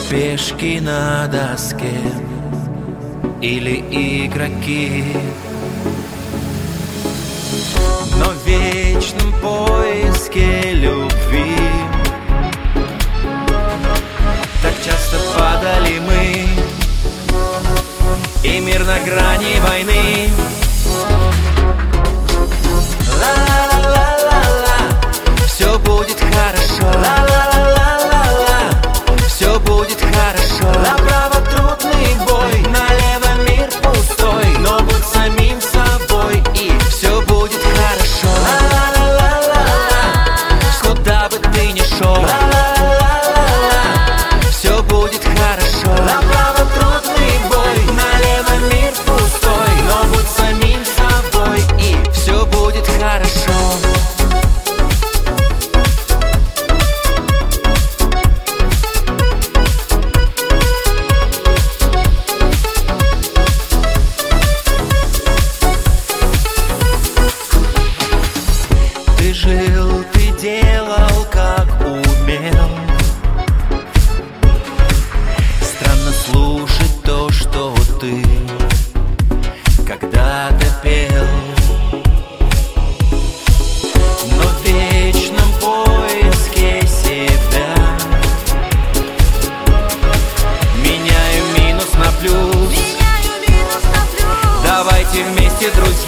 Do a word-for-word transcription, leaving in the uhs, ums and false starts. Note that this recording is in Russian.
пешки на доске или игроки, но в вечном поиске любви так часто падали мы, и мир на грани войны. Ла-ла-ла-ла-ла, все будет хорошо. Ла-ла-ла-ла-ла, все будет хорошо. Направо трудный бой, налево мир пустой, но будь самим собой, и все будет хорошо. Ла-ла-ла-ла-ла, куда бы ты ни шел. Ла-ла-ла-ла-ла, все будет хорошо. Направо трудный бой, налево мир пустой, но будь самим собой, и все будет хорошо. Ты жил, ты делал, как умел. Странно слушать то, что ты когда-то пел, но в вечном поиске себя меняю минус на плюс. Давайте вместе, друзья,